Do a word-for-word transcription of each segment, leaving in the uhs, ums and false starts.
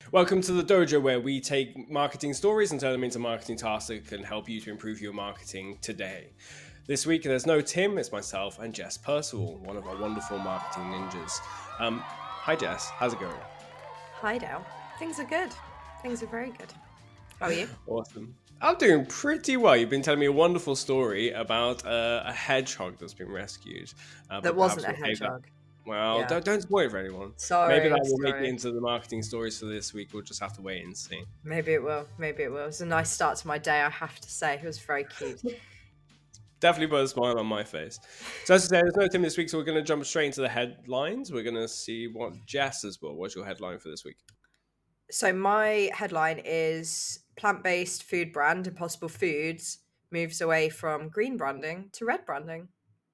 Welcome to the dojo, where we take marketing stories and turn them into marketing tasks that can help you to improve your marketing today. This week, there's no Tim, it's myself and Jess Percival, one of our wonderful marketing ninjas. Um, hi, Jess. How's it going? Hi, Dale. Things are good. Things are very good. How are you? Awesome. I'm doing pretty well. You've been telling me a wonderful story about uh, a hedgehog that's been rescued. Uh, That but wasn't perhaps a we'll save that. hedgehog. Well, Yeah. don't, don't spoil it for anyone. Maybe that Sorry, will make it sorry. into the marketing stories for this week. We'll just have to wait and see. Maybe it will. Maybe it will. It was a nice start to my day, I have to say. It was very cute. Definitely put a smile on my face. So as I said, there's no Tim this week, so we're going to jump straight into the headlines. We're going to see what Jess has brought. What's your headline for this week? So my headline is plant-based food brand Impossible Foods moves away from green branding to red branding.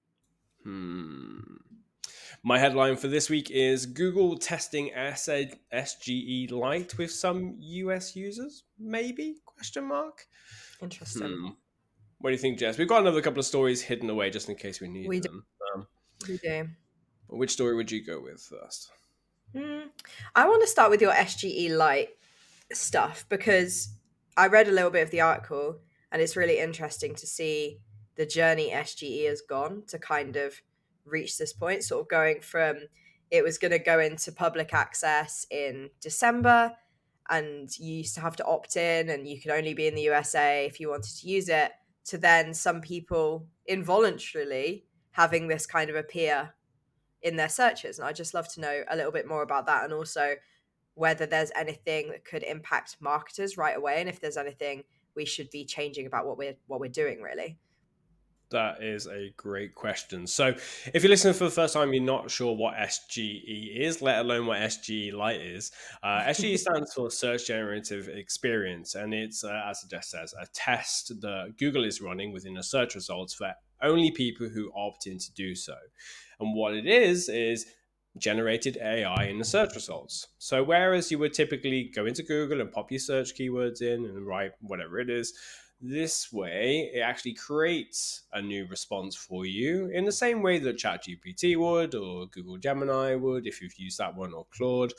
Hmm. My headline for this week is Google testing S G E Lite with some U S users. Maybe? Question mark. Interesting. Hmm. What do you think, Jess? We've got another couple of stories hidden away just in case we need We do. them. Um, We do. which story would you go with first? Mm, I want to start with your S G E Lite stuff because I read a little bit of the article and it's really interesting to see the journey S G E has gone to kind of reach this point, sort of going from it was going to go into public access in December and you used to have to opt in and you could only be in the U S A if you wanted to use it, to then some people involuntarily having this kind of appear in their searches. And I'd just love to know a little bit more about that, and also whether there's anything that could impact marketers right away, and if there's anything we should be changing about what we're what we're doing, really. That is a great question. So, if you're listening for the first time, you're not sure what S G E is, let alone what S G E Lite is. Uh, S G E stands for Search Generative Experience, and it's, uh, as it just says, a test that Google is running within the search results for only people who opt in to do so. And what it is, is generated A I in the search results. So, whereas you would typically go into Google and pop your search keywords in and write whatever it is, this way, it actually creates a new response for you in the same way that ChatGPT would or Google Gemini would if you've used that one, or Claude.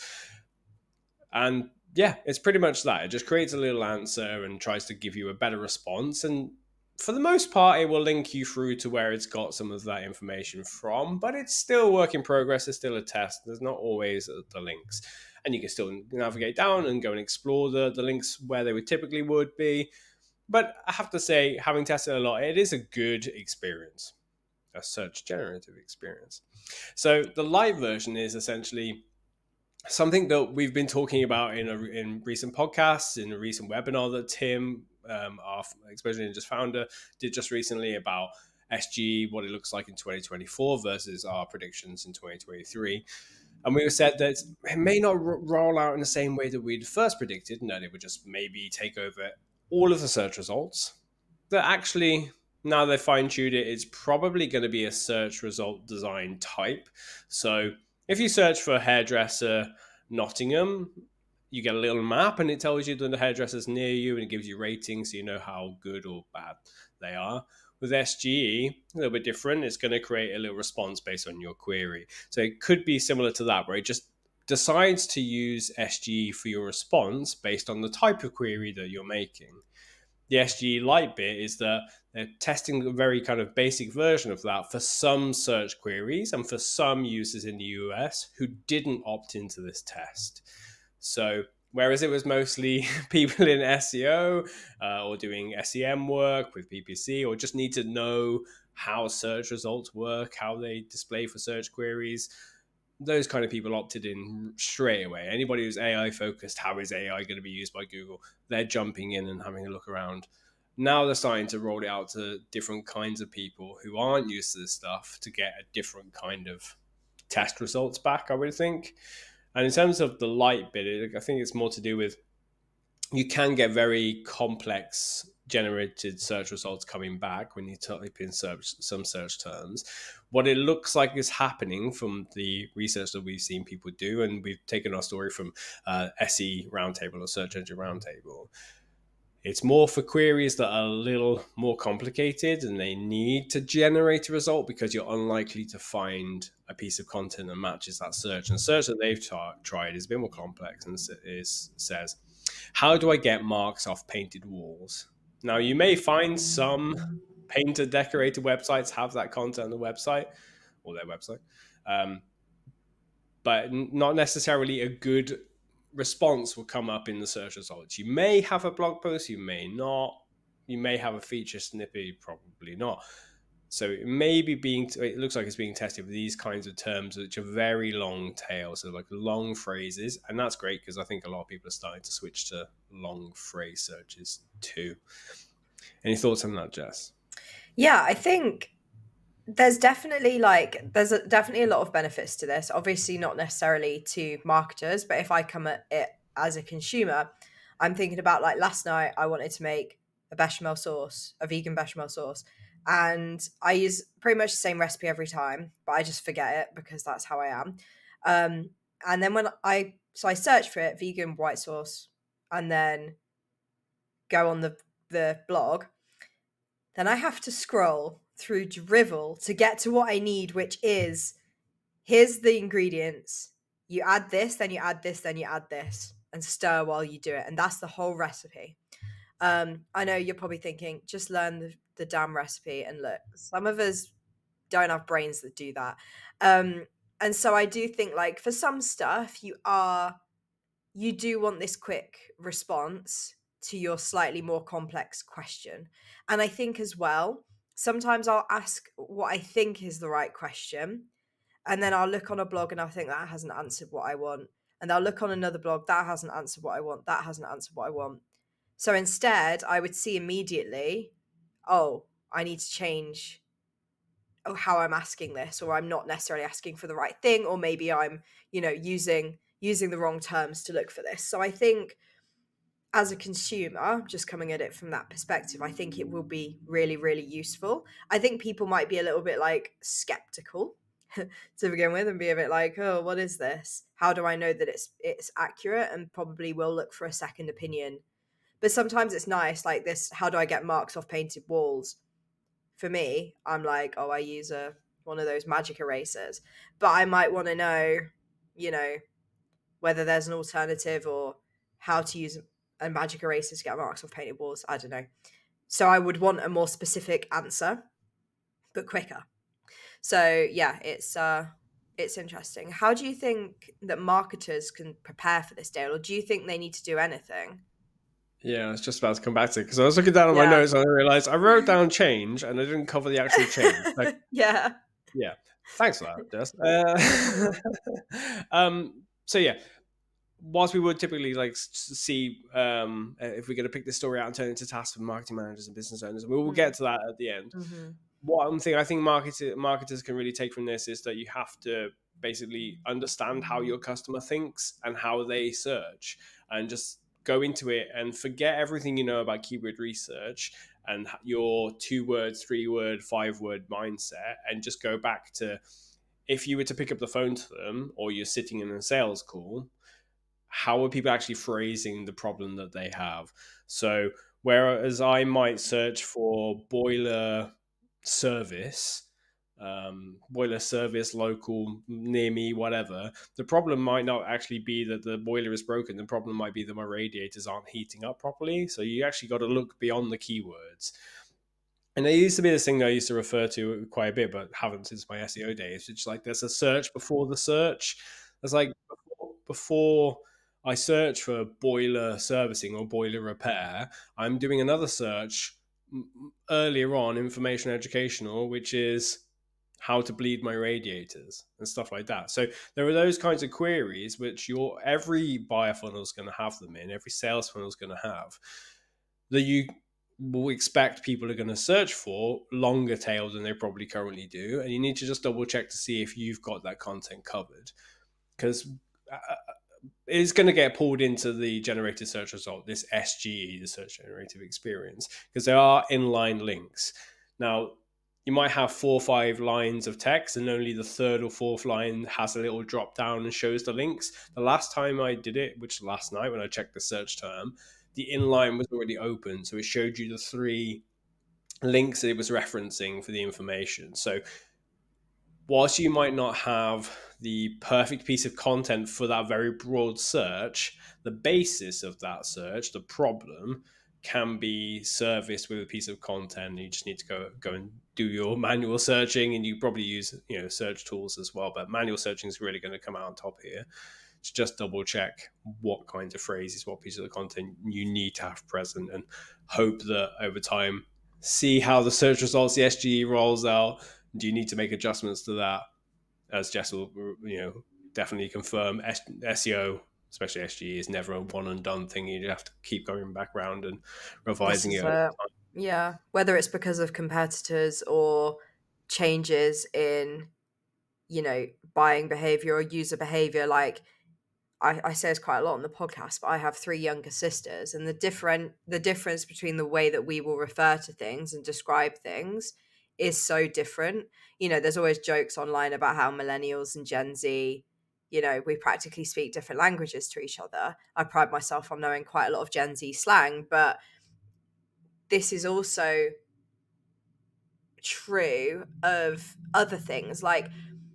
And yeah, it's pretty much that. It just creates a little answer and tries to give you a better response. And for the most part, it will link you through to where it's got some of that information from, but it's still work in progress. It's still a test. There's not always the links. And you can still navigate down and go and explore the, the links where they would typically would be. But I have to say, having tested a lot, it is a good experience, a search generative experience. So the light version is essentially something that we've been talking about in a, in recent podcasts, in a recent webinar that Tim, um, our Exposure Ninjas founder, did just recently about S G, what it looks like in twenty twenty-four versus our predictions in twenty twenty-three. And we said that it may not r- roll out in the same way that we'd first predicted, and that it would just maybe take over all of the search results. That actually, now they fine tuned it, it's probably going to be a search result design type. So if you search for hairdresser Nottingham, you get a little map and it tells you that the hairdresser's near you and it gives you ratings so you know how good or bad they are. With S G E, a little bit different. It's going to create a little response based on your query. So it could be similar to that, where it just decides to use S G E for your response based on the type of query that you're making. The S G E Lite bit is that they're testing a very kind of basic version of that for some search queries and for some users in the U S who didn't opt into this test. So whereas it was mostly people in S E O uh, or doing S E M work with P P C, or just need to know how search results work, how they display for search queries, those kind of people opted in straight away. Anybody who's A I focused, how is A I going to be used by Google? They're jumping in and having a look around. Now they're starting to roll it out to different kinds of people who aren't used to this stuff to get a different kind of test results back, I would think. And in terms of the light bit, I think it's more to do with you can get very complex generated search results coming back when you type in search, some search terms. What it looks like is happening from the research that we've seen people do, and we've taken our story from uh, S E Roundtable or Search Engine Roundtable, It's more for queries that are a little more complicated and they need to generate a result because you're unlikely to find a piece of content that matches that search. And the search that they've ta- tried is a bit more complex and is, says, how do I get marks off painted walls? Now, you may find some painted, decorated websites have that content on the website or their website, um, but not necessarily a good response will come up in the search results. You may have a blog post, you may not. You may have a feature snippet, probably not. So it may be being, it looks like it's being tested with these kinds of terms, which are very long tail, so like long phrases. And that's great because I think a lot of people are starting to switch to long phrase searches too. Any thoughts on that, Jess? Yeah, I think there's definitely like there's a, definitely a lot of benefits to this. Obviously not necessarily to marketers, but if I come at it as a consumer, I'm thinking about like last night I wanted to make a bechamel sauce, a vegan bechamel sauce, and I use pretty much the same recipe every time, but I just forget it because that's how I am. Um, and then when I so I search for it, vegan white sauce, and then go on the the blog, then I have to scroll through Drivel to get to what I need, which is here's the ingredients. You add this, then you add this, then you add this, and stir while you do it. And that's the whole recipe. Um, I know you're probably thinking, just learn the, the damn recipe. And look, some of us don't have brains that do that. Um, and so I do think, like, for some stuff, you are, you do want this quick response to your slightly more complex question. And I think as well, sometimes I'll ask what I think is the right question, and then I'll look on a blog and I'll think that hasn't answered what I want. And I'll look on another blog, that hasn't answered what I want, that hasn't answered what I want. So instead, I would see immediately, oh, I need to change oh, how I'm asking this, or I'm not necessarily asking for the right thing, or maybe I'm, you know, using using the wrong terms to look for this. So I think as a consumer, just coming at it from that perspective, I think it will be really, really useful. I think people might be a little bit like skeptical to begin with and be a bit like, oh, what is this? How do I know that it's it's accurate? And probably will look for a second opinion. But sometimes it's nice, like this, how do I get marks off painted walls? For me, I'm like, oh, I use a one of those magic erasers. But I might want to know, you know, whether there's an alternative or how to use a magic eraser to get marks off painted walls. I don't know. So I would want a more specific answer, but quicker. So yeah, it's uh it's interesting. How do you think that marketers can prepare for this, Dale? Or do you think they need to do anything? Yeah, I was just about to come back to it because I was looking down at my Yeah. notes and I realized I wrote down change and I didn't cover the actual change. Like, yeah. yeah, thanks for that, Jess. Uh, um, so yeah, whilst we would typically like see um, if we're going to pick this story out and turn it into tasks for marketing managers and business owners, and we will Mm-hmm. get to that at the end. Mm-hmm. One thing I think market- marketers can really take from this is that you have to basically understand how your customer thinks and how they search, and just go into it and forget everything you know about keyword research and your two word, three word, five word mindset, and just go back to, if you were to pick up the phone to them or you're sitting in a sales call, how are people actually phrasing the problem that they have? So whereas I might search for boiler service, um, boiler service local near me, whatever, the problem might not actually be that the boiler is broken. The problem might be that my radiators aren't heating up properly. So you actually got to look beyond the keywords. And there used to be this thing that I used to refer to quite a bit, but haven't since my S E O days. It's like there's a search before the search. It's like before, before I search for boiler servicing or boiler repair, I'm doing another search earlier on, information educational, which is how to bleed my radiators and stuff like that. So there are those kinds of queries which your every buyer funnel is going to have them in, every sales funnel is going to have, that you will expect people are going to search for longer tail than they probably currently do. And you need to just double check to see if you've got that content covered, because it's going to get pulled into the generated search result, this S G E, the search generative experience, because there are inline links. Now, you might have four or five lines of text and only the third or fourth line has a little drop down and shows the links. The last time I did it, which last night when I checked the search term, the inline was already open, so it showed you the three links that it was referencing for the information. So whilst you might not have the perfect piece of content for that very broad search, the basis of that search, the problem, can be serviced with a piece of content. You just need to go go and do your manual searching, and you probably use, you know, search tools as well. But manual searching is really going to come out on top here. To just double check what kinds of phrases, what pieces of content you need to have present, and hope that over time, see how the search results, the S G E rolls out. Do you need to make adjustments to that? As Jess will, you know, definitely confirm, S E O, especially S G E, is never a one and done thing. You have to keep going back around and This revising is it. a yeah, whether it's because of competitors or changes in, you know, buying behavior or user behavior. Like I, I say this quite a lot on the podcast, but I have three younger sisters, and the different the difference between the way that we will refer to things and describe things is so different. You know, there's always jokes online about how millennials and Gen Z, you know, we practically speak different languages to each other. I pride myself on knowing quite a lot of Gen Z slang, but this is also true of other things. Like,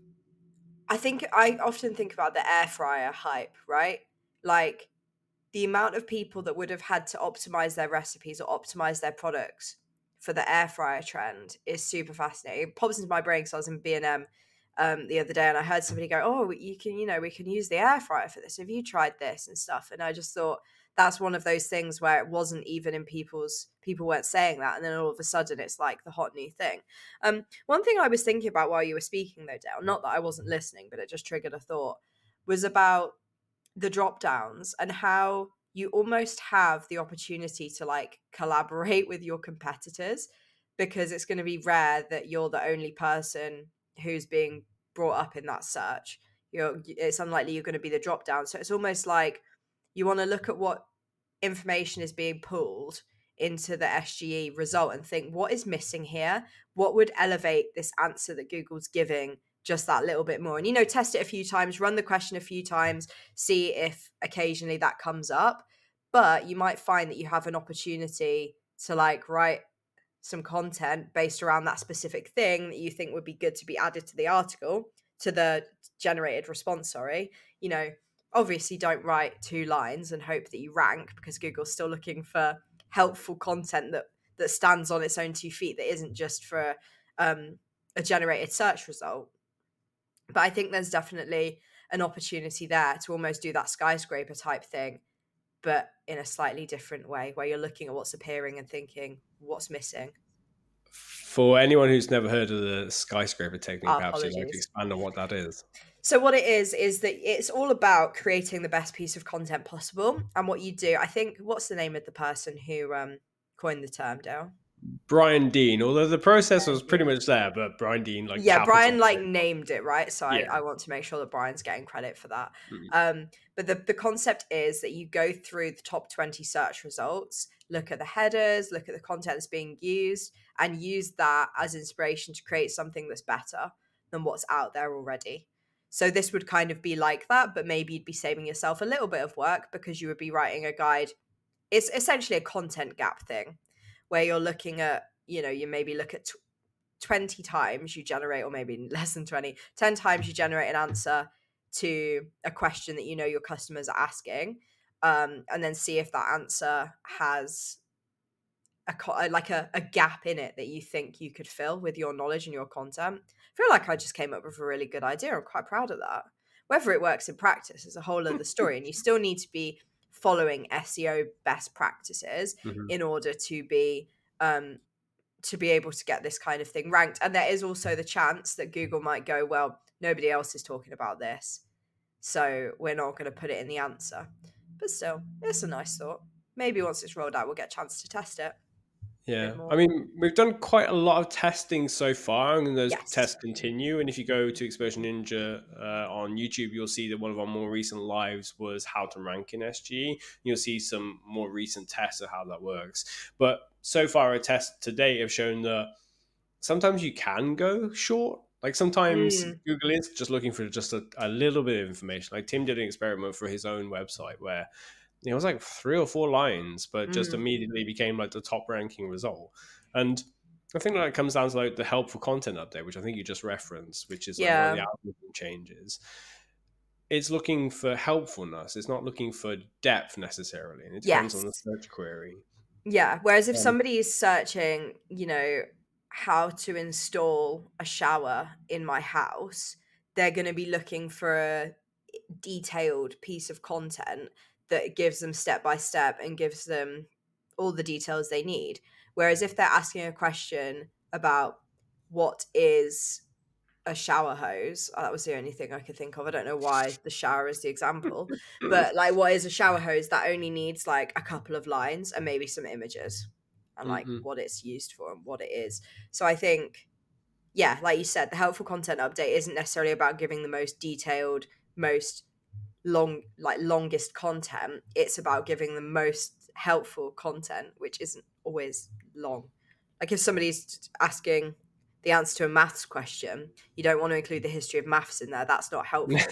I think I often think about the air fryer hype, right? Like, the amount of people that would have had to optimize their recipes or optimize their products for the air fryer trend is super fascinating. It pops into my brain because I was in B and M um, the other day, and I heard somebody go, "Oh, you can, you know, we can use the air fryer for this. Have you tried this and stuff?" And I just thought that's one of those things where it wasn't even in people's people weren't saying that, and then all of a sudden it's like the hot new thing. Um, one thing I was thinking about while you were speaking, though, Dale, not that I wasn't listening, but it just triggered a thought, was about the drop downs and how you almost have the opportunity to like collaborate with your competitors, because it's going to be rare that you're the only person who's being brought up in that search. You're it's unlikely you're going to be the drop down. So it's almost like you want to look at what information is being pulled into the S G E result and think, what is missing here? What would elevate this answer that Google's giving just that little bit more? And, you know, test it a few times, run the question a few times, see if occasionally that comes up. But you might find that you have an opportunity to like write some content based around that specific thing that you think would be good to be added to the article, to the generated response, sorry. You know, obviously don't write two lines and hope that you rank, because Google's still looking for helpful content that that stands on its own two feet, that isn't just for um, a generated search result. But I think there's definitely an opportunity there to almost do that skyscraper type thing, but in a slightly different way, where you're looking at what's appearing and thinking, what's missing? For anyone who's never heard of the skyscraper technique, Our perhaps you'd like to apologies. expand on what that is. So what it is is that it's all about creating the best piece of content possible. And what you do, I think, what's the name of the person who um, coined the term, Dale? Brian Dean, although the process was pretty much there, but Brian Dean, like, Yeah, Brian capital. like named it, right? So I, Yeah. I want to make sure that Brian's getting credit for that. Mm. Um, but the, the concept is that you go through the top twenty search results, look at the headers, look at the content that's being used, and use that as inspiration to create something that's better than what's out there already. So this would kind of be like that, but maybe you'd be saving yourself a little bit of work, because you would be writing a guide. It's essentially a content gap thing, where you're looking at, you know, you maybe look at twenty times you generate, or maybe less than twenty, ten times you generate an answer to a question that you know your customers are asking, um, and then see if that answer has a like a, a gap in it that you think you could fill with your knowledge and your content. I feel like I just came up with a really good idea. I'm quite proud of that. Whether it works in practice is a whole other story, and you still need to be following S E O best practices Mm-hmm. in order to be um, to be able to get this kind of thing ranked. And there is also the chance that Google might go, well, nobody else is talking about this, so we're not going to put it in the answer. But still, it's a nice thought. Maybe once it's rolled out, we'll get a chance to test it. Yeah, I mean, we've done quite a lot of testing so far, and those Yes. tests continue. And if you go to Exposure Ninja uh, on YouTube, you'll see that one of our more recent lives was how to rank in S G E. You'll see some more recent tests of how that works. But so far, our tests to date have shown that sometimes you can go short. Like sometimes Mm. Google is just looking for just a, a little bit of information. Like Tim did an experiment for his own website where it was like three or four lines, but just Mm. immediately became like the top ranking result. And I think that it comes down to like the helpful content update, which I think you just referenced, which is like one of the Yeah. algorithm changes. It's looking for helpfulness. It's not looking for depth necessarily, and it depends on the Yes. search query. Yeah. Whereas if Um, somebody is searching, you know, how to install a shower in my house, they're going to be looking for a detailed piece of content that gives them step by step and gives them all the details they need. Whereas if they're asking a question about what is a shower hose, oh, that was the only thing I could think of. I don't know why the shower is the example, but like, what is a shower hose? That only needs like a couple of lines and maybe some images and like mhm. what it's used for and what it is. So I think, yeah, like you said, the helpful content update isn't necessarily about giving the most detailed, most long, like longest content. It's about giving the most helpful content, which isn't always long. Like if somebody's asking the answer to a maths question, you don't want to include the history of maths in there. That's not helpful.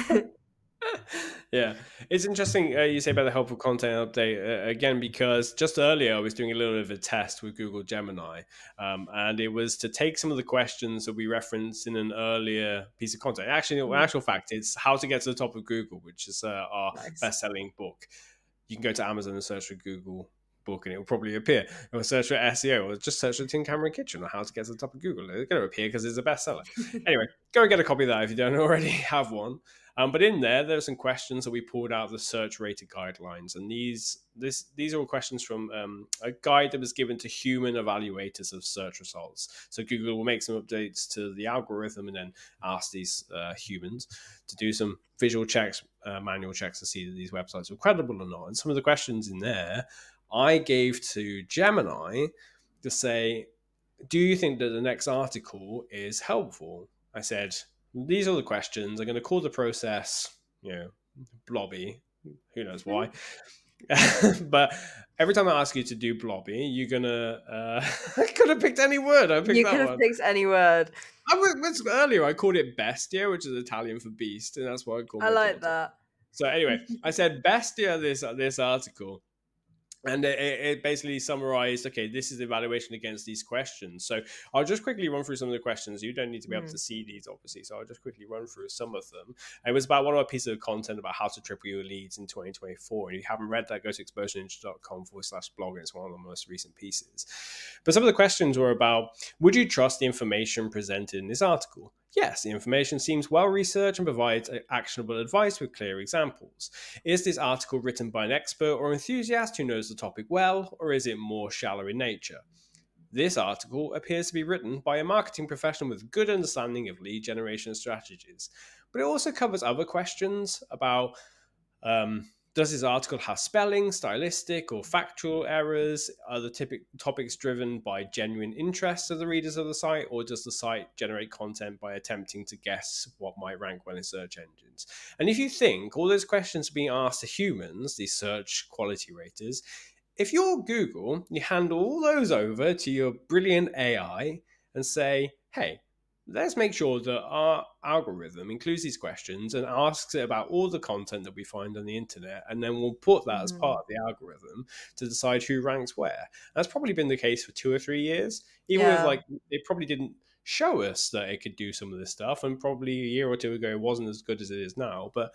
Yeah, it's interesting uh, you say about the helpful content update uh, again, because just earlier I was doing a little bit of a test with Google Gemini, um, and it was to take some of the questions that we referenced in an earlier piece of content. Actually, in Mm, actual fact, it's how to get to the top of Google, which is uh, our nice. best-selling book. You can go to Amazon and search for Google book and it will probably appear, or search for S E O, or just search for Tin Cameron Kitchen or how to get to the top of Google. It's going to appear because it's a bestseller. Anyway, go and get a copy of that if you don't already have one. Um, but in there, there's some questions that we pulled out of the search rated guidelines, and these this these are all questions from um, a guide that was given to human evaluators of search results. So Google will make some updates to the algorithm and then ask these uh, humans to do some visual checks, uh, manual checks to see that these websites are credible or not. And some of the questions in there, I gave to Gemini to say, do you think that the next article is helpful? I said, these are the questions. I'm going to call the process, you know, blobby. Who knows why? But every time I ask you to do blobby, you're gonna. Uh, I could have picked any word. I picked You that could have one. picked any word. I was, earlier I called it bestia, which is Italian for beast, and that's what I call I my like daughter. that. So anyway, I said bestia this this article, and it, it basically summarized, okay, this is the evaluation against these questions. So I'll just quickly run through some of the questions. You don't need to be able Mm. to see these, obviously. So I'll just quickly run through some of them. It was about one of our pieces of content about how to triple your leads in twenty twenty-four. And if you haven't read that, go to exposureninja.com forward slash blog. And it's one of the most recent pieces. But some of the questions were about, would you trust the information presented in this article? Yes, the information seems well researched and provides actionable advice with clear examples. Is this article written by an expert or enthusiast who knows the topic well, or is it more shallow in nature? This article appears to be written by a marketing professional with good understanding of lead generation strategies, but it also covers other questions about um, does this article have spelling, stylistic, or factual errors? Are the typic topics driven by genuine interest of the readers of the site, or does the site generate content by attempting to guess what might rank well in search engines? And if you think all those questions are being asked to humans, these search quality raters, if you're Google, you hand all those over to your brilliant A I and say, hey, let's make sure that our algorithm includes these questions and asks it about all the content that we find on the internet, and then we'll put that as Mm. part of the algorithm to decide who ranks where. That's probably been the case for two or three years, even with Yeah. like, it probably didn't show us that it could do some of this stuff, and probably a year or two ago it wasn't as good as it is now. But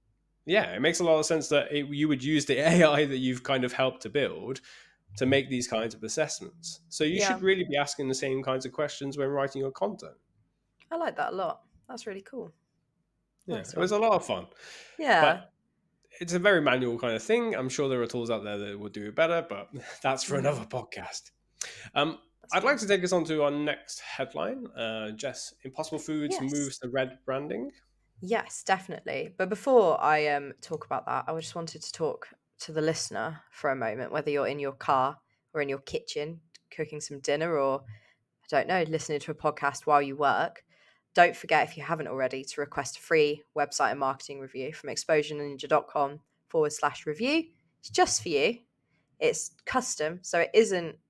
yeah, it makes a lot of sense that it, you would use the A I that you've kind of helped to build to make these kinds of assessments. So you Yeah. should really be asking the same kinds of questions when writing your content. I like that a lot. That's really cool. Yeah, Nice it was one. a lot of fun, Yeah. but it's a very manual kind of thing. I'm sure there are tools out there that will do it better, but that's for Mm. another podcast. Um, That's I'd like fun. to take us on to our next headline. Uh, Jess, Impossible Foods Yes. moves to red branding. Yes, definitely. But before I um talk about that, I just wanted to talk to the listener for a moment, whether you're in your car or in your kitchen cooking some dinner, or I don't know, listening to a podcast while you work. Don't forget, if you haven't already, to request a free website and marketing review from exposureninja.com forward slash review. It's just for you. It's custom, so it isn't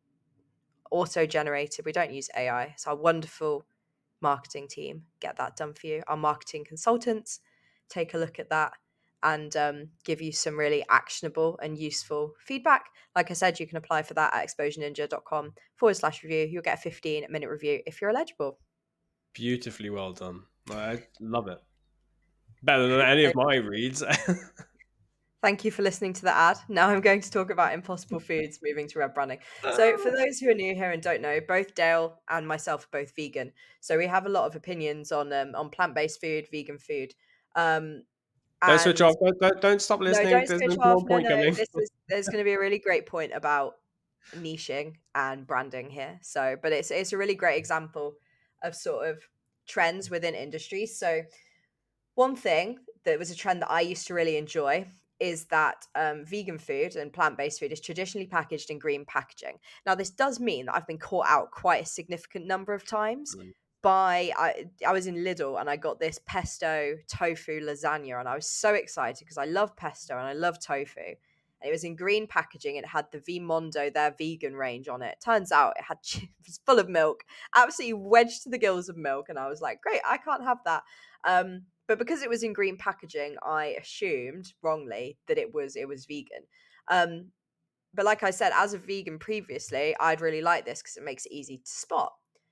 auto generated. We don't use A I. It's our wonderful marketing team get that done for you. Our marketing consultants take a look at that and um, give you some really actionable and useful feedback. Like I said, you can apply for that at exposureninja.com forward slash review. You'll get a fifteen minute review if you're eligible. Beautifully well done. I love it. Better than any of my reads. Thank you for listening to the ad. Now I'm going to talk about Impossible Foods, moving to Red Branding. So, for those who are new here and don't know, both Dale and myself are both vegan. So we have a lot of opinions on um, on plant based food, vegan food. Um, Don't switch and off. Don't, don't, don't stop no, listening. don't There's an switch off. important No, point no. coming. This is there's going to be a really great point about niching and branding here. So, but it's it's a really great example of sort of trends within industries. So, one thing that was a trend that I used to really enjoy is that um, vegan food and plant-based food is traditionally packaged in green packaging. Now, this does mean that I've been caught out quite a significant number of times Mm. by I, I was in Lidl and I got this pesto tofu lasagna, and I was so excited because I love pesto and I love tofu. And it was in green packaging. It had the Vimondo, their vegan range on it. Turns out it had it was full of milk, absolutely wedged to the gills of milk, and I was like, great, I can't have that. Um, but because it was in green packaging, I assumed wrongly that it was it was vegan. Um, but like I said, as a vegan previously, I'd really like this because it makes it easy to spot.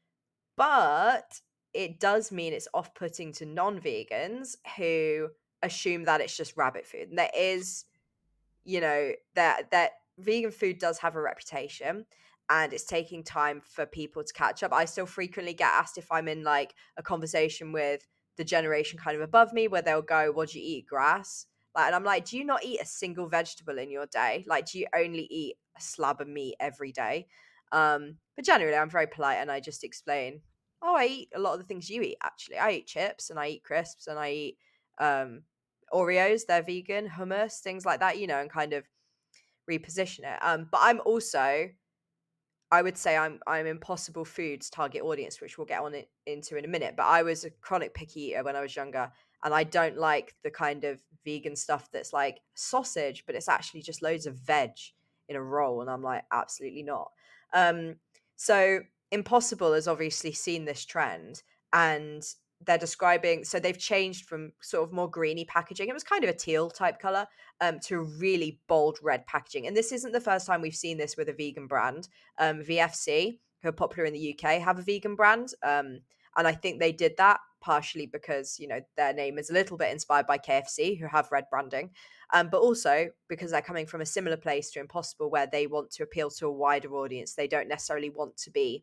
But it does mean it's off-putting to non-vegans who assume that it's just rabbit food. And there is, you know, that that vegan food does have a reputation, and it's taking time for people to catch up. I still frequently get asked if I'm in like a conversation with the generation kind of above me where they'll go, "What do you eat? Grass?" Like, and I'm like, "Do you not eat a single vegetable in your day? Like, do you only eat a slab of meat every day?" Um, but generally, I'm very polite and I just explain, "Oh, I eat a lot of the things you eat. Actually, I eat chips and I eat crisps and I eat um, Oreos. They're vegan, hummus, things like that, you know, and kind of reposition it." Um, but I'm also, I would say I'm I'm Impossible Foods target audience, which we'll get on it into in a minute. But I was a chronic picky eater when I was younger, and I don't like the kind of vegan stuff that's like sausage, but it's actually just loads of veg in a roll, and I'm like, absolutely not. Um, so Impossible has obviously seen this trend, and they're describing. So they've changed from sort of more greeny packaging. It was kind of a teal type color um, to really bold red packaging, and this isn't the first time we've seen this with a vegan brand. Um, V F C, who are popular in the U K, have a vegan brand. Um, and I think they did that partially because, you know, their name is a little bit inspired by K F C, who have red branding, um, but also because they're coming from a similar place to Impossible, where they want to appeal to a wider audience. They don't necessarily want to be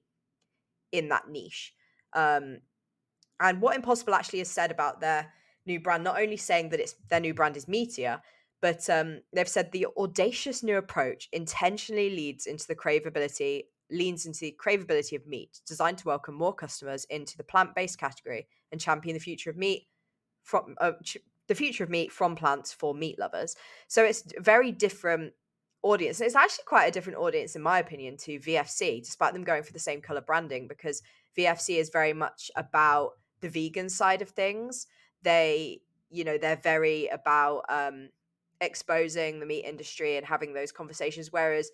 in that niche. Um, and what Impossible actually has said about their new brand, not only saying that it's their new brand is meatier, but um, they've said the audacious new approach intentionally leads into the craveability, leans into the craveability of meat, designed to welcome more customers into the plant-based category and champion the future of meat from uh, ch- the future of meat from plants for meat lovers. So it's a very different audience. It's actually quite a different audience, in my opinion, to V F C, despite them going for the same color branding, because V F C is very much about the vegan side of things. They, you know, they're very about um, exposing the meat industry and having those conversations. Whereas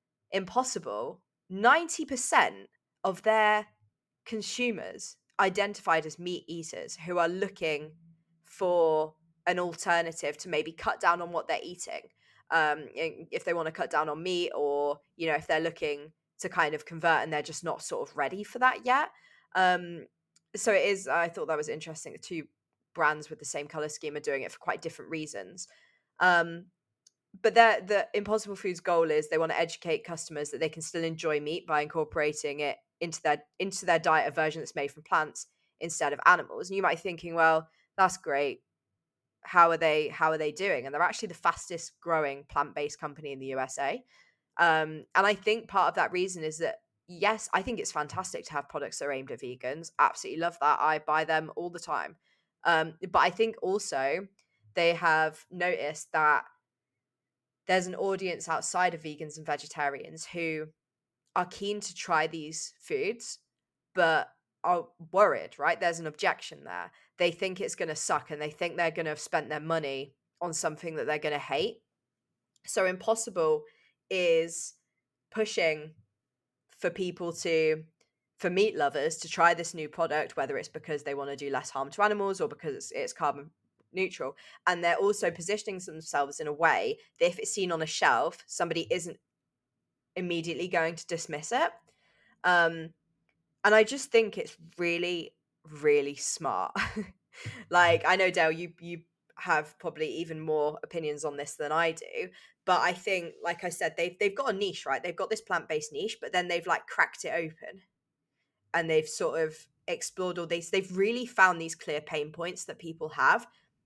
Impossible, ninety percent of their consumers identified as meat eaters who are looking for an alternative to maybe cut down on what they're eating. Um, if they want to cut down on meat, or, you know, if they're looking to kind of convert and they're just not sort of ready for that yet. Um, so it is, I thought that was interesting. The two brands with the same color scheme are doing it for quite different reasons. Um, but their the Impossible Foods goal is they want to educate customers that they can still enjoy meat by incorporating it into their into their diet, a version that's made from plants instead of animals. And you might be thinking, well, that's great. How are they how are they doing? And they're actually the fastest growing plant-based company in the U S A. Um, and I think part of that reason is that, yes, I think it's fantastic to have products that are aimed at vegans. Absolutely love that. I buy them all the time. Um, but I think also they have noticed that there's an audience outside of vegans and vegetarians who are keen to try these foods, but are worried, right? There's an objection there. They think it's going to suck, and they think they're going to have spent their money on something that they're going to hate. So Impossible is pushing for people to, for meat lovers to try this new product, whether it's because they want to do less harm to animals or because it's, it's carbon neutral. And they're also positioning themselves in a way that if it's seen on a shelf, somebody isn't immediately going to dismiss it. Um, and I just think it's really, really smart. Like, I know, Dale, you you have probably even more opinions on this than I do, but I think, like I said, they've they've got a niche, right? They've got this plant-based niche, but then they've like cracked it open and they've sort of explored all these. They've really found these clear pain points that people have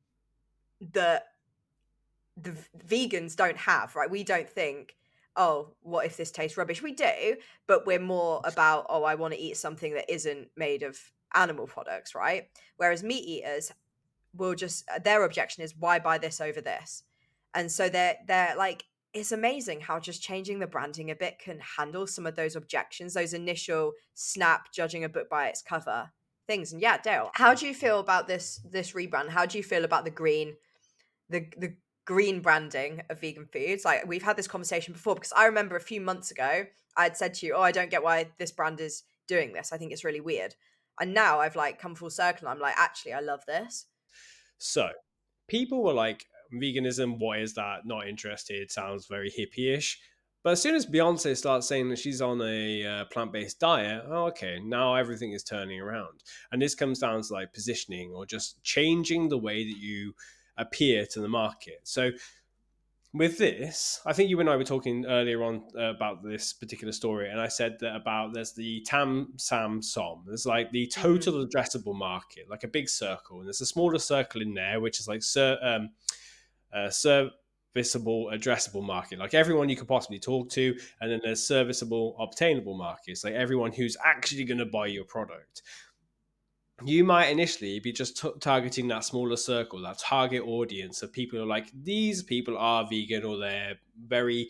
that the v- vegans don't have, right? We don't think, oh, what if this tastes rubbish? We do, but we're more about, oh, I want to eat something that isn't made of animal products, right? Whereas meat eaters will just, their objection is, why buy this over this? And so they're they're like, it's amazing how just changing the branding a bit can handle some of those objections, those initial snap judging a book by its cover things. And yeah, Dale, how do you feel about this this rebrand? How do you feel about the green the the green branding of vegan foods? Like, we've had this conversation before, because I remember a few months ago I had said to you, oh, I don't get why this brand is doing this. I think it's really weird. And now I've like come full circle. I'm like, actually, I love this. So people were like, veganism, what is that? Not interested. Sounds very hippie-ish. But as soon as Beyonce starts saying that she's on a uh, plant-based diet, oh, okay, now everything is turning around. And this comes down to like positioning or just changing the way that you appear to the market. So with this, I think you and I were talking earlier on uh, about this particular story, and I said that about there's the Tam Sam Som. There's like the total Mm. addressable market, like a big circle, and there's a smaller circle in there, which is like ser- um, uh, serviceable addressable market, like everyone you could possibly talk to, and then there's serviceable obtainable markets, like everyone who's actually going to buy your product. You might initially be just t- targeting that smaller circle, that target audience of people who are like, these people are vegan or they're very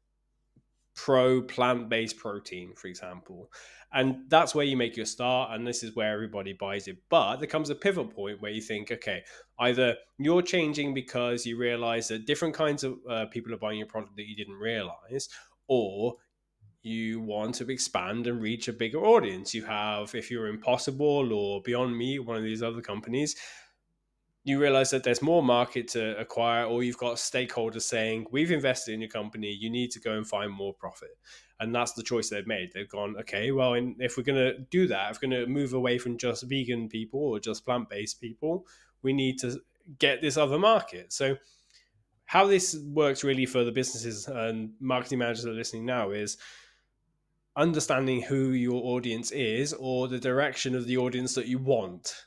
pro plant-based protein, for example. And that's where you make your start, and this is where everybody buys it. But there comes a pivot point where you think, okay, either you're changing because you realize that different kinds of uh, people are buying your product that you didn't realize, or you want to expand and reach a bigger audience. You have, if you're Impossible or Beyond Meat, one of these other companies, you realize that there's more market to acquire, or you've got stakeholders saying, we've invested in your company, you need to go and find more profit. And that's the choice they've made. They've gone, okay, well, in, if we're going to do that, if we're going to move away from just vegan people or just plant-based people, we need to get this other market. So how this works really for the businesses and marketing managers that are listening now is understanding who your audience is or the direction of the audience that you want.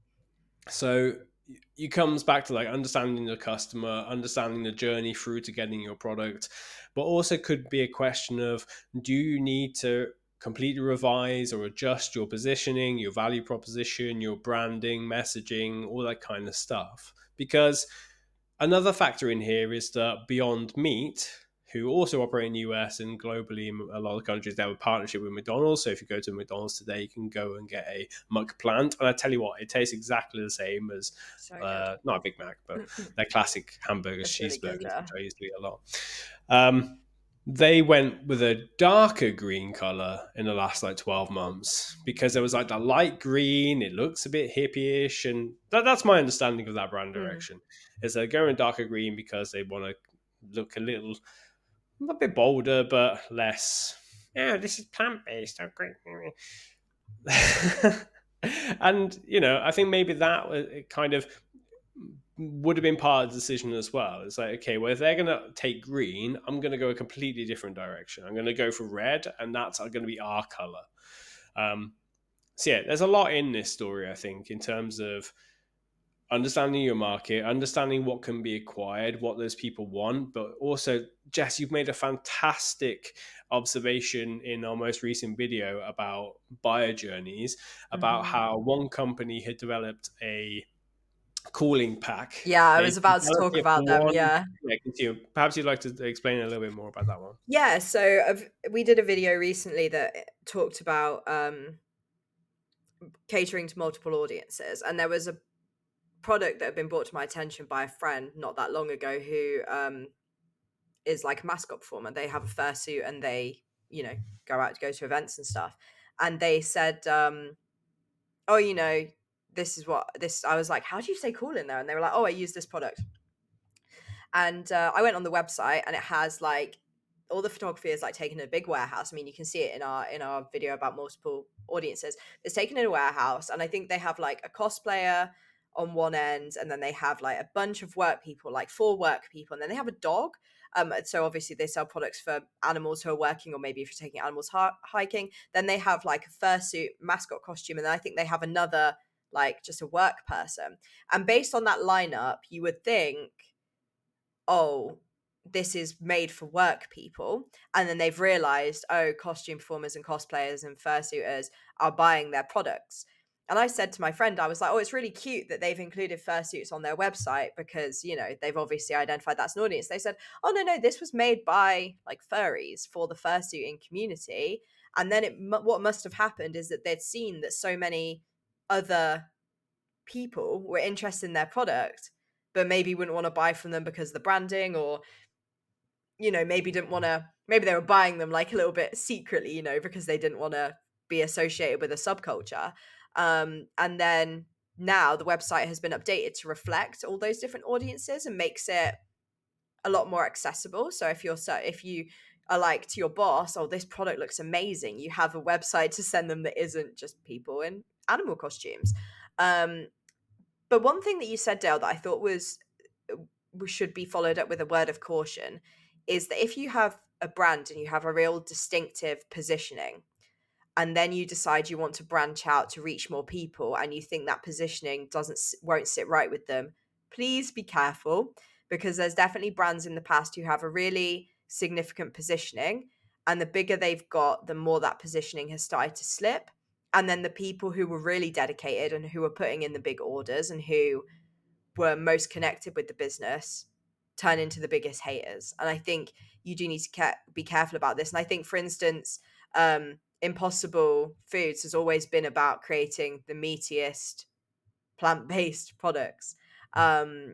So it comes back to like understanding the customer, understanding the journey through to getting your product, but also could be a question of, do you need to completely revise or adjust your positioning, your value proposition, your branding, messaging, all that kind of stuff? Because another factor in here is that Beyond Meat, who also operate in the U S and globally in a lot of countries, they have a partnership with McDonald's. So if you go to McDonald's today, you can go and get a McPlant. And I tell you what, it tastes exactly the same as, So good. uh, not a Big Mac, but their classic hamburgers, It's really good, cheeseburgers, yeah. which I used to eat a lot. Um, they went with a darker green color in the last like twelve months because there was like the light green, it looks a bit hippie-ish, and that, that's my understanding of that brand Mm. direction, is they're going darker green because they want to look a little, a bit bolder but less, yeah, this is plant-based, okay. And you know, I think maybe that was kind of would have been part of the decision as well. It's like, okay, well, if they're going to take green, I'm going to go a completely different direction. I'm going to go for red, and that's going to be our color. Um, so yeah, there's a lot in this story, I think, in terms of understanding your market, understanding what can be acquired, what those people want, but also, Jess, you've made a fantastic observation in our most recent video about buyer journeys, about Mhm. how one company had developed a cooling pack. Yeah, I They was about to developed talk it about for them, one. yeah. Yeah, continue. Perhaps you'd like to explain a little bit more about that one. Yeah, so I've, we did a video recently that talked about um, catering to multiple audiences, and there was a product that had been brought to my attention by a friend not that long ago who um, is like a mascot performer. They have a fursuit and they, you know, go out to go to events and stuff. And they said, um, oh, you know, this is what this, I was like, how do you say cool in there? And they were like, oh, I use this product. And uh, I went on the website, and it has like all the photography is like taken in a big warehouse. I mean, you can see it in our in our video about multiple audiences. It's taken in a warehouse, and I think they have like a cosplayer on one end, and then they have like a bunch of work people, like four work people, and then they have a dog. Um, so obviously they sell products for animals who are working, or maybe if you're taking animals hi- hiking. Then they have like a fursuit mascot costume, and then I think they have another like just a work person. And based on that lineup, you would think, oh, this is made for work people. And then they've realized, oh, costume performers and cosplayers and fursuiters are buying their products. And I said to my friend, I was like, oh, it's really cute that they've included fursuits on their website because, you know, they've obviously identified that's an audience. They said, oh, no, no, this was made by like furries for the fursuiting community. And then it, what must have happened is that they'd seen that so many other people were interested in their product, but maybe wouldn't want to buy from them because of the branding, or, you know, maybe didn't want to, maybe they were buying them like a little bit secretly, you know, because they didn't want to be associated with a subculture. Um, and then now the website has been updated to reflect all those different audiences and makes it a lot more accessible. So if you're so if you are like to your boss, oh, this product looks amazing, you have a website to send them that isn't just people in animal costumes. Um, but one thing that you said, Dale, that I thought was should be followed up with a word of caution is that if you have a brand and you have a real distinctive positioning, and then you decide you want to branch out to reach more people, and you think that positioning doesn't won't sit right with them, please be careful, because there's definitely brands in the past who have a really significant positioning, and the bigger they've got, the more that positioning has started to slip. And then the people who were really dedicated and who were putting in the big orders and who were most connected with the business turn into the biggest haters. And I think you do need to ca- be careful about this. And I think, for instance, um, Impossible Foods has always been about creating the meatiest plant-based products. Um,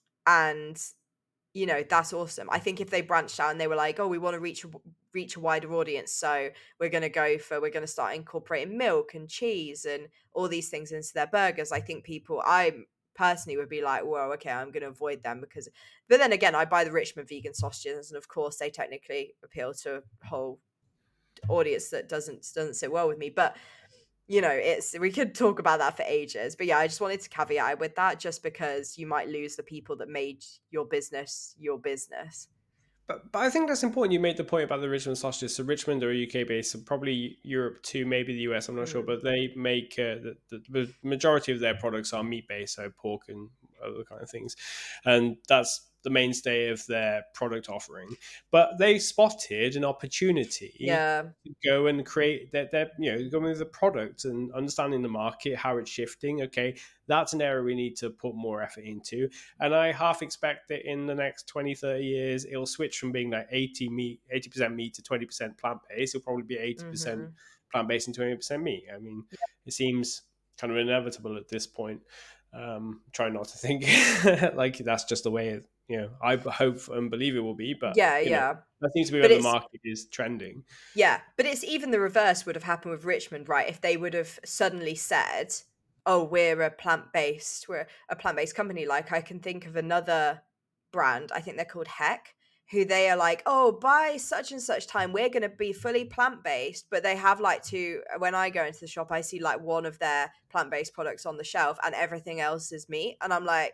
and you know, that's awesome. I think if they branched out and they were like, oh, we want to reach reach a wider audience, so we're going to go for we're going to start incorporating milk and cheese and all these things into their burgers, I think people, I personally would be like, whoa, okay, I'm going to avoid them. Because but then again, I buy the Richmond vegan sausages, and of course they technically appeal to a whole audience that doesn't doesn't sit well with me. But you know, it's we could talk about that for ages. But yeah, I just wanted to caveat with that, just because you might lose the people that made your business your business. But, but I think that's important. You made the point about the Richmond sausages. So Richmond are U K based, so probably Europe too, maybe the U S. I'm not sure, Mm. but they make uh, the, the, the majority of their products are meat based, so pork and other kind of things, and that's the mainstay of their product offering. But they spotted an opportunity Yeah. to go and create that. That you know, going with the product and understanding the market, how it's shifting. Okay, that's an area we need to put more effort into. And I half expect that in the next twenty, thirty years, it'll switch from being like eighty meat, eighty percent meat to twenty percent plant based. It'll probably be eighty percent Mhm. plant based and twenty percent meat. I mean, it seems kind of inevitable at this point. Um, try not to think like that's just the way it, you know, I hope and believe it will be, but Yeah, you know, yeah. that seems to be where But the it's market is trending. yeah, but it's even the reverse would have happened with Richmond, right? If they would have suddenly said, "Oh, we're a plant-based, we're a plant-based company." Like I can think of another brand, I think they're called Heck, who they are like, "Oh, by such and such time, we're going to be fully plant-based." But they have like to when I go into the shop, I see like one of their plant-based products on the shelf and everything else is meat, and I'm like,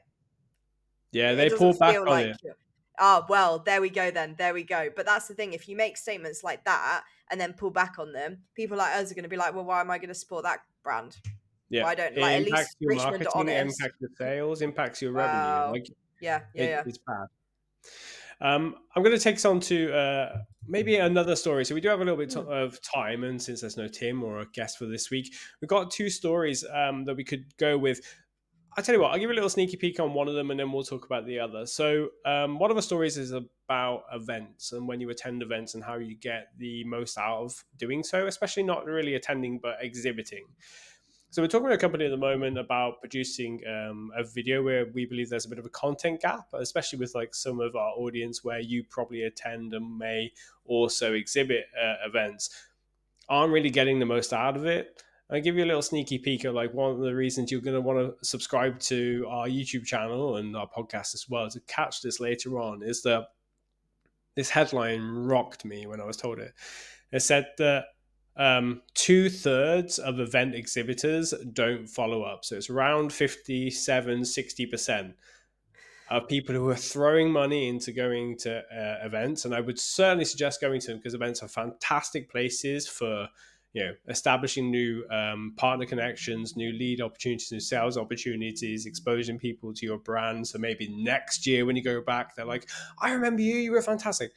Yeah, it they doesn't pull back feel on like it. you're oh, well, there we go then. There we go. But that's the thing. If you make statements like that and then pull back on them, people like us are going to be like, well, why am I going to support that brand? Yeah, Why don't like it at impacts least your Richmond are marketing, it honest. impacts your sales, impacts your revenue. Wow. Like Yeah, yeah, it, yeah. it's bad. Um, I'm going to take us on to uh, maybe another story. So we do have a little bit Hmm. of time, and since there's no Tim or a guest for this week, we've got two stories um, that we could go with. I tell you what, I'll give you a little sneaky peek on one of them, and then we'll talk about the other. So um, one of the stories is about events and when you attend events and how you get the most out of doing so, especially not really attending but exhibiting. So we're talking to a company at the moment about producing um, a video where we believe there's a bit of a content gap, especially with like some of our audience where you probably attend and may also exhibit uh, events, aren't really getting the most out of it. I'll give you a little sneaky peek of like one of the reasons you're going to want to subscribe to our YouTube channel and our podcast as well to catch this later on is that this headline rocked me when I was told it. It said that um, two thirds of event exhibitors don't follow up. So it's around fifty-seven, sixty percent of people who are throwing money into going to uh, events. And I would certainly suggest going to them because events are fantastic places for, you know, establishing new um, partner connections, new lead opportunities, new sales opportunities, exposing people to your brand. So maybe next year when you go back, they're like, I remember you, you were fantastic.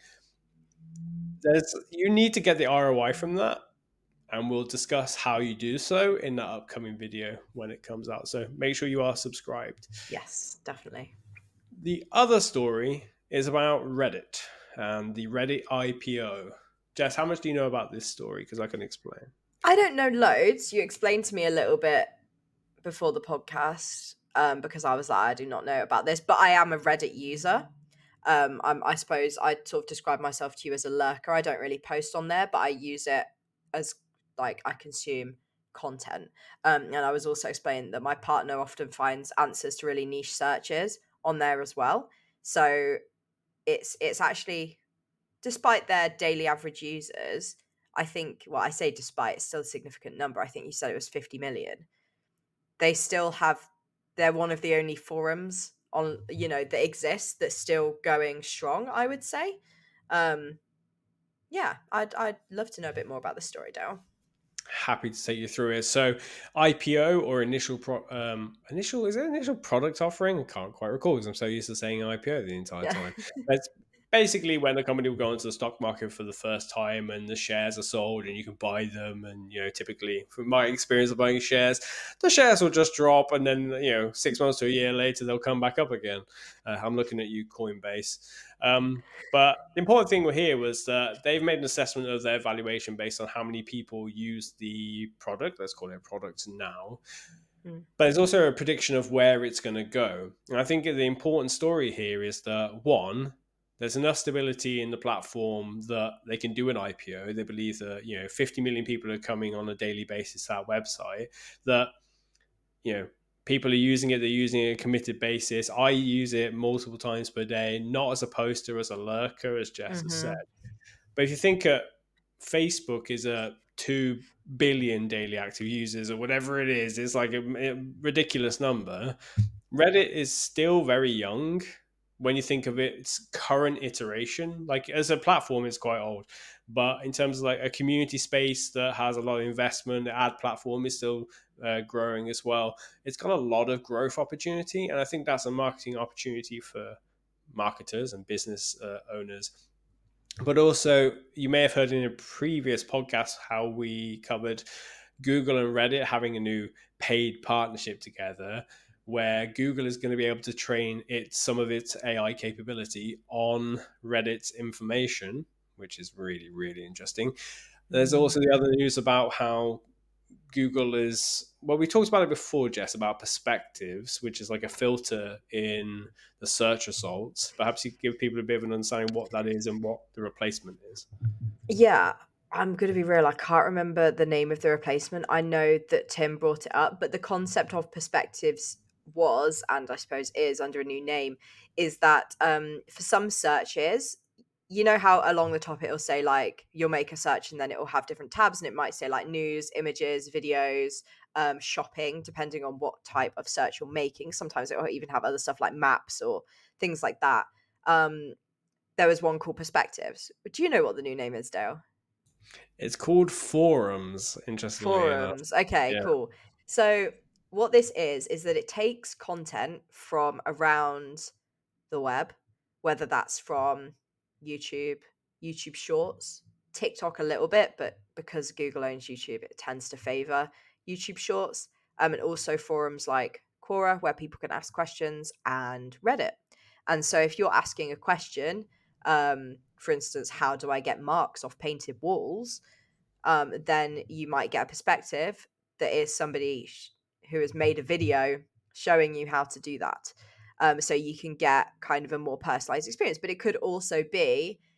There's, you need to get the R O I from that. And we'll discuss how you do so in that upcoming video when it comes out. So make sure you are subscribed. Yes, definitely. The other story is about Reddit and the Reddit I P O. Jess, how much do you know about this story? Because I can explain. I don't know loads. You explained to me a little bit before the podcast um, because I was like, I do not know about this, but I am a Reddit user. Um, I'm, I suppose I'd sort of describe myself to you as a lurker. I don't really post on there, but I use it as like I consume content. Um, and I was also explaining that my partner often finds answers to really niche searches on there as well. So it's it's actually, despite their daily average users, I think, well, I say despite, it's still a significant number. I think you said it was fifty million. They still have, they're one of the only forums on, you know, that exists that's still going strong, I would say. Um, yeah, I'd, I'd love to know a bit more about the story, Dale. Happy to take you through it. So I P O or initial pro, um, initial is it initial product offering? I can't quite recall because I'm so used to saying I P O the entire Yeah. time. It's basically when a company will go into the stock market for the first time and the shares are sold and you can buy them. And you know, typically from my experience of buying shares, the shares will just drop and then you know six months to a year later they'll come back up again. Uh, I'm looking at you, Coinbase. Um, But the important thing here was that they've made an assessment of their valuation based on how many people use the product. Let's call it a product now. Mm. But there's also a prediction of where it's going to go. And I think the important story here is that one, there's enough stability in the platform that they can do an I P O. They believe that, you know, fifty million people are coming on a daily basis to that website, that, you know, people are using it, they're using it on a committed basis. I use it multiple times per day, not as a poster, as a lurker, as Jess has said. Mm-hmm. But if you think uh, Facebook is a two billion daily active users or whatever it is, it's like a, a ridiculous number. Reddit is still very young when you think of its current iteration. Like as a platform, it's quite old, but in terms of like a community space that has a lot of investment, the ad platform is still uh, growing as well. It's got a lot of growth opportunity, and I think that's a marketing opportunity for marketers and business uh, owners. But also, you may have heard in a previous podcast how we covered Google and Reddit having a new paid partnership together, where Google is going to be able to train its some of its A I capability on Reddit's information, which is really, really interesting. There's also the other news about how Google is, well, we talked about it before, Jess, about perspectives, which is like a filter in the search results. Perhaps you give people a bit of an understanding what that is and what the replacement is. Yeah, I'm going to be real. I can't remember the name of the replacement. I know that Tim brought it up, but the concept of perspectives was, and I suppose is under a new name, is that um, for some searches, you know how along the top it'll say like you'll make a search and then it will have different tabs and it might say like news, images, videos, um, shopping, depending on what type of search you're making. Sometimes it will even have other stuff like maps or things like that. Um, there was one called Perspectives. Do you know what the new name is, Dale? It's called forums, interestingly enough. Forums. Okay, Yeah. cool. So what this is is that it takes content from around the web, whether that's from YouTube, YouTube Shorts, TikTok a little bit, but because Google owns YouTube, it tends to favor YouTube Shorts, um, and also forums like Quora where people can ask questions, and Reddit. And so if you're asking a question, um, for instance, how do I get marks off painted walls? Um, then you might get a perspective that is somebody sh- who has made a video showing you how to do that. Um, so you can get kind of a more personalized experience. But it could also be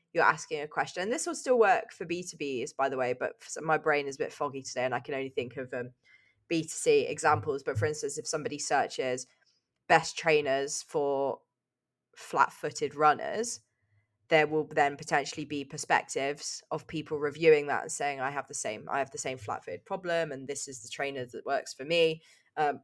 you're asking a question. And this will still work for B two Bs, by the way, but my brain is a bit foggy today and I can only think of um, B two C examples. But for instance, if somebody searches best trainers for flat-footed runners, there will then potentially be perspectives of people reviewing that and saying, I have the same, I have the same flat-footed problem, and this is the trainer that works for me. Um,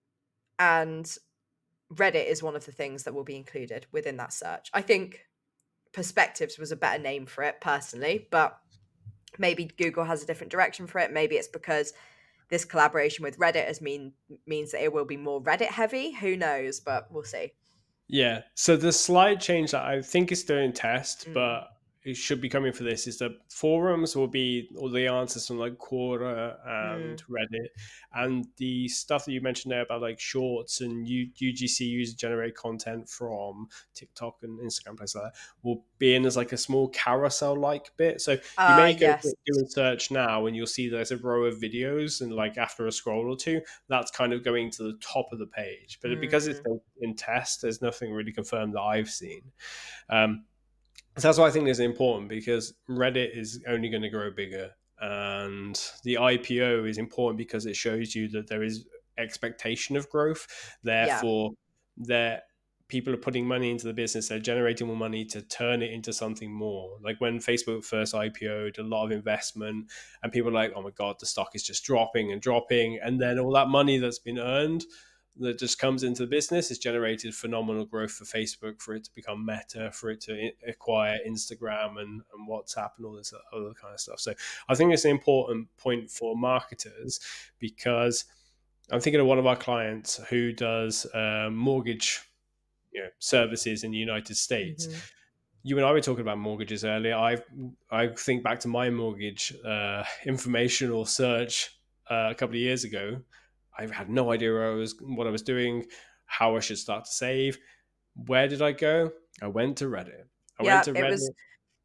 and Reddit is one of the things that will be included within that search. I think perspectives was a better name for it personally, but maybe Google has a different direction for it. Maybe it's because this collaboration with Reddit has mean means that it will be more Reddit heavy. Who knows? But we'll see. Yeah. So the slight change that I think is still in test, Mm. but it should be coming for this, is that forums will be all the answers from like Quora and Mm. Reddit, and the stuff that you mentioned there about like shorts and U- UGC, user generated content from TikTok and Instagram, places like that, will be in as like a small carousel like bit. So you Uh may go yes. do a search now and you'll see there's a row of videos, and like after a scroll or two, that's kind of going to the top of the page. But because it's Mm. still in test, there's nothing really confirmed that I've seen. Um, so that's why I think this is important, because Reddit is only going to grow bigger, and the I P O is important because it shows you that there is expectation of growth. Yeah. Therefore, that people are putting money into the business, they're generating more money to turn it into something more. Like when Facebook first I P O'd, a lot of investment, and people are like, oh my God, the stock is just dropping and dropping. And then all that money that's been earned that just comes into the business has generated phenomenal growth for Facebook, for it to become Meta, for it to acquire Instagram and, and WhatsApp and all this other kind of stuff. So I think it's an important point for marketers, because I'm thinking of one of our clients who does uh, mortgage, you know, services in the United States. Mm-hmm. You and I were talking about mortgages earlier. I I think back to my mortgage uh, informational search uh, a couple of years ago. I had no idea where I was, what I was doing, how I should start to save. Where did I go? I went to Reddit. I went Yeah, to it was Reddit.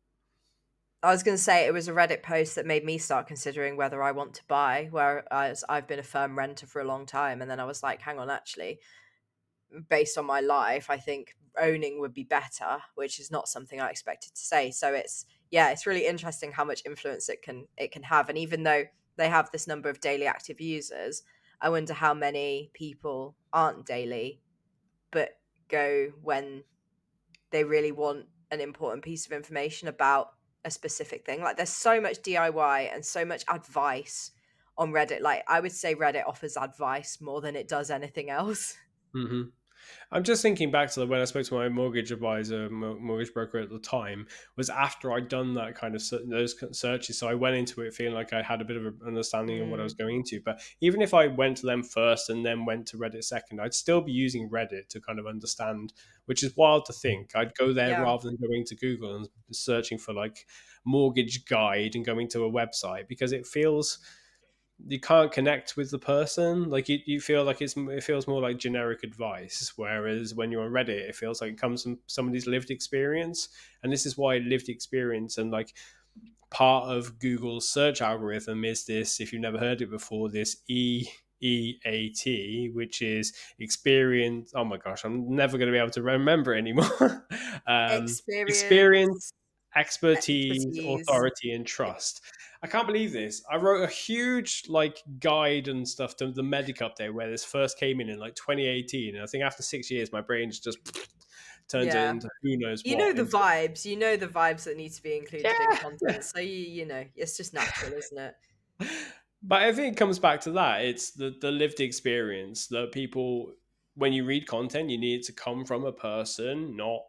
I was going to say it was a Reddit post that made me start considering whether I want to buy, whereas I've been a firm renter for a long time. And then I was like, hang on, actually, based on my life, I think owning would be better, which is not something I expected to say. So it's, yeah, it's really interesting how much influence it can it can have. And even though they have this number of daily active users, I wonder how many people aren't daily, but go when they really want an important piece of information about a specific thing. Like there's so much D I Y and so much advice on Reddit. Like I would say Reddit offers advice more than it does anything else. Mm-hmm. I'm just thinking back to when I spoke to my mortgage advisor, mortgage broker at the time, was after I'd done that kind of those searches. So I went into it feeling like I had a bit of an understanding of what I was Mm. going into. But even if I went to them first and then went to Reddit second, I'd still be using Reddit to kind of understand, which is wild to think. I'd go there Yeah. rather than going to Google and searching for like mortgage guide and going to a website, because it feels, you can't connect with the person. Like you, you feel like it's it feels more like generic advice, whereas when you're on Reddit, it feels like it comes from somebody's lived experience. And this is why lived experience and like part of Google's search algorithm is this, if you've never heard it before, this E E A T, which is experience. Oh my gosh, I'm never going to be able to remember it anymore. um, experience, Experience, expertise, expertise. authority, and trust. I can't believe this. I wrote a huge like guide and stuff to the Medic update where this first came in in like twenty eighteen, and I think after six years, my brain's just turned it Yeah. into who knows You know what. the Into vibes. You know the vibes that need to be included in yeah. content. So you you know, it's just natural, isn't it? But I think it comes back to that. It's the, the lived experience that people, when you read content, you need it to come from a person, not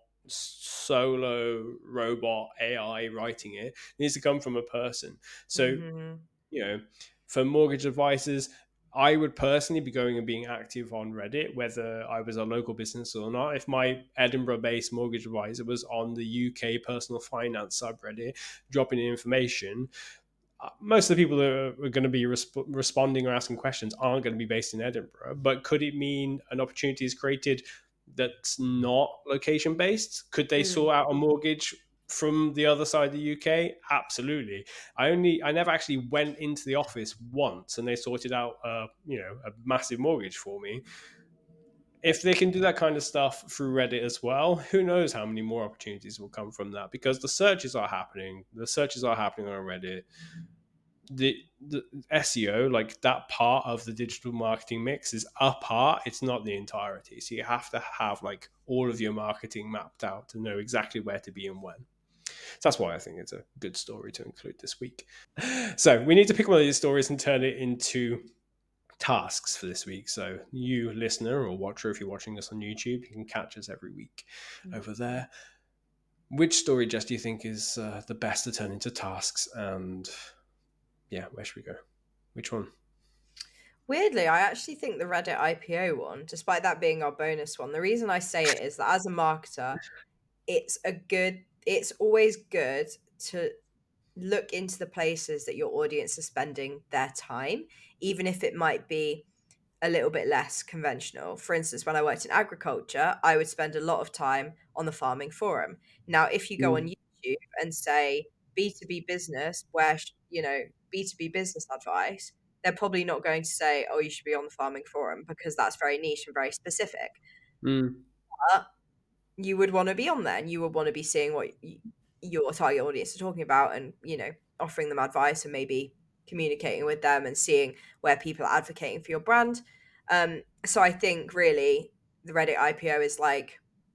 solo robot A I writing it. It needs to come from a person. So, Mm-hmm. you know, for mortgage advisors, I would personally be going and being active on Reddit, whether I was a local business or not. If my Edinburgh-based mortgage advisor was on the U K personal finance subreddit, dropping in information, most of the people that are, are going to be resp- responding or asking questions aren't going to be based in Edinburgh. But could it mean an opportunity is created that's not location based? Could they Mm. sort out a mortgage from the other side of the U K? Absolutely. I only I never actually went into the office once and they sorted out a, you know, a massive mortgage for me. if they can do that kind of stuff through Reddit as well, who knows how many more opportunities will come from that, because the searches are happening. The searches are happening on Reddit. The, the S E O, like that part of the digital marketing mix, is a part. It's not the entirety. So you have to have like all of your marketing mapped out to know exactly where to be and when. So that's why I think it's a good story to include this week. So we need to pick one of these stories and turn it into tasks for this week. So you listener or watcher, if you're watching us on YouTube, you can catch us every week over there. Which story, Jess, do you think is uh, the best to turn into tasks? And yeah, where should we go? Which one? Weirdly, I actually think the Reddit I P O one, despite that being our bonus one, the reason I say it is that as a marketer, it's a good, it's always good to look into the places that your audience is spending their time, even if it might be a little bit less conventional. For instance, when I worked in agriculture, I would spend a lot of time on the farming forum. Now, if you go on YouTube and say B two B business, where, you know, B two B business advice, they're probably not going to say, oh, you should be on the farming forum, because that's very niche and very specific. Mm. But you would want to be on there, and you would want to be seeing what y- your target audience are talking about, and, you know, offering them advice and maybe communicating with them and seeing where people are advocating for your brand. Um, so I think really the Reddit I P O is like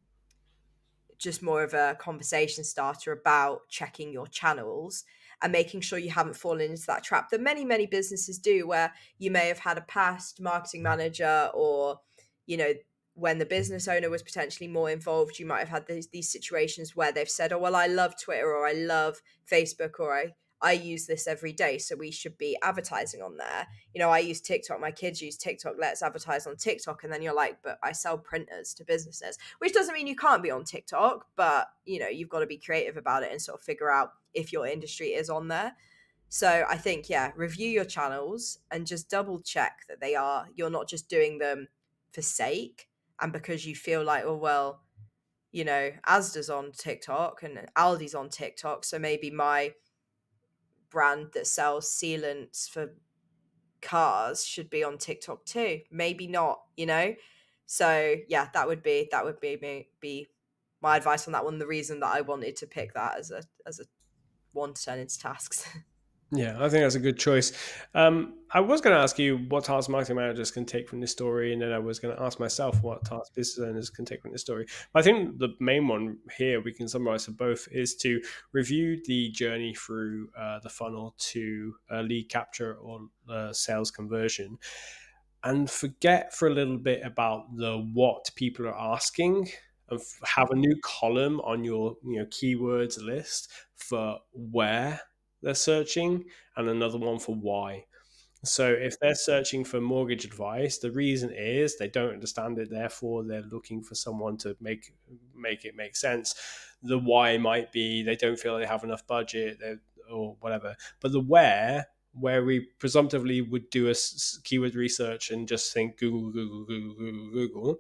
just more of a conversation starter about checking your channels and making sure you haven't fallen into that trap that many, many businesses do, where you may have had a past marketing manager, or, you know, when the business owner was potentially more involved, you might have had these, these situations where they've said, oh, well, I love Twitter, or I love Facebook, or I, I use this every day, so we should be advertising on there. You know, I use TikTok, my kids use TikTok, let's advertise on TikTok. And then you're like, but I sell printers to businesses, which doesn't mean you can't be on TikTok, but, you know, you've got to be creative about it and sort of figure out if your industry is on there. So I think, yeah, review your channels and just double check that they are, you're not just doing them for sake and because you feel like, oh, well, you know, Asda's on TikTok and Aldi's on TikTok, so maybe my brand that sells sealants for cars should be on TikTok too. Maybe not, you know? So yeah, that would be that would be me be my advice on that one. The reason that I wanted to pick that as a as a one to turn into tasks. Yeah, I think that's a good choice. Um, I was going to ask you what tasks marketing managers can take from this story, and then I was going to ask myself what tasks business owners can take from this story. But I think the main one here, we can summarize for both, is to review the journey through uh, the funnel to uh, lead capture or uh, sales conversion, and forget for a little bit about the what people are asking, and have a new column on your you know keywords list for where they're searching, and another one for why. So if they're searching for mortgage advice, the reason is they don't understand it, therefore they're looking for someone to make make it make sense. The why might be they don't feel they have enough budget or whatever. But the where, where we presumptively would do a keyword research and just think Google, Google, Google, Google, Google,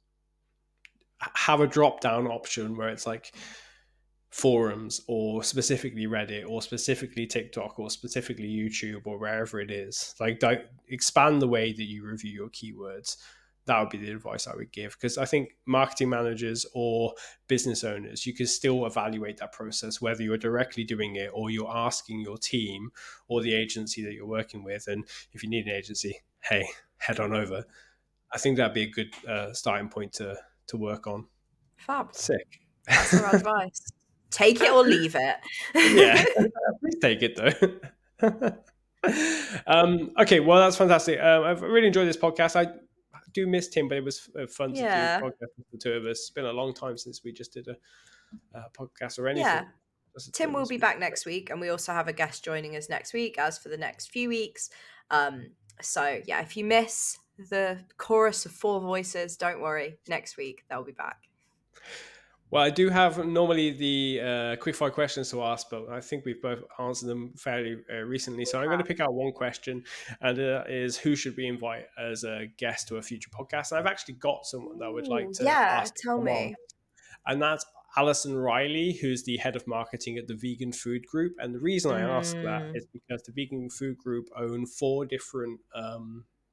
have a drop down option where it's like forums, or specifically Reddit, or specifically TikTok, or specifically YouTube, or wherever it is. Like, don't expand the way that you review your keywords. That would be the advice I would give, because I think marketing managers or business owners, you can still evaluate that process, whether you're directly doing it or you're asking your team or the agency that you're working with. And if you need an agency, hey, head on over. I think that'd be a good uh, starting point to to work on. Fab. Sick. That's our advice. Take it or leave it. Yeah, please take it though. um, okay, well, that's fantastic. Um, I've really enjoyed this podcast. I do miss Tim, but it was fun to Yeah. do a podcast with the two of us. It's been a long time since we just did a, a podcast or anything. Yeah. Tim will be back next week, and we also have a guest joining us next week, as for the next few weeks. Um, so yeah, if you miss the chorus of four voices, don't worry. Next week they'll be back. Well, I do have normally the uh, quickfire questions to ask, but I think we've both answered them fairly uh, recently. So I'm going to pick out one question, and that is, who should we invite as a guest to a future podcast? And I've actually got someone that I would like to yeah, ask. tell me. On. And that's Alison Riley, who's the head of marketing at the Vegan Food Group. And the reason I ask mm. that is because the Vegan Food Group own four different um,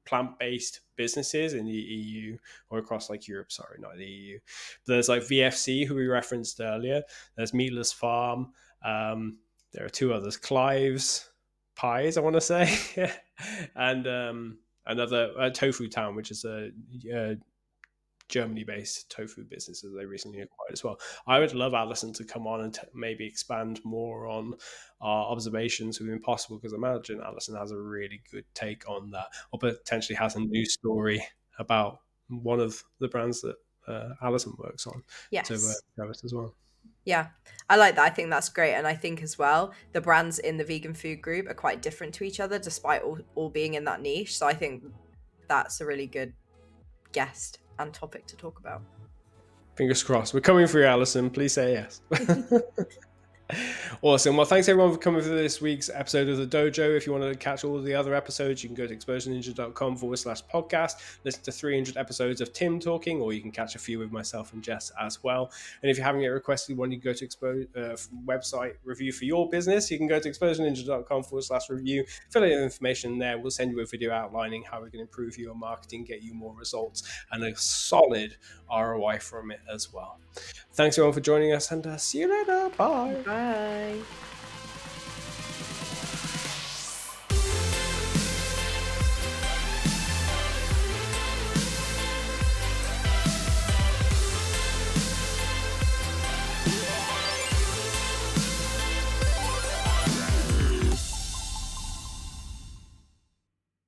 plant-based businesses in the E U or across like Europe, sorry, not the E U. But there's like V F C, who we referenced earlier. There's Meatless Farm. Um, there are two others, Clive's Pies, I want to say, and um, another uh, Tofu Town, which is a, a Germany-based tofu business that they recently acquired as well. I would love Alison to come on and t- maybe expand more on our observations with Impossible, because I imagine Alison has a really good take on that, or potentially has a new story about one of the brands that uh, Alison works on Yes. to uh, show us as well. Yeah, I like that. I think that's great. And I think as well, the brands in the vegan food group are quite different to each other, despite all, all being in that niche. So I think that's a really good guest and topic to talk about. Fingers crossed. We're coming for you, Alison. Please say yes. Awesome. Well, thanks everyone for coming for this week's episode of The Dojo. If you want to catch all of the other episodes, you can go to exposureninja.com forward slash podcast, listen to three hundred episodes of Tim talking, or you can catch a few with myself and Jess as well. And if you're having it requested one, you can go to Expo uh, website review for your business. You can go to exposureninja.com forward slash review, fill in the information there. We'll send you a video outlining how we can improve your marketing, get you more results, and a solid R O I from it as well. Thanks everyone for joining us, and uh, see you later. Bye. Bye.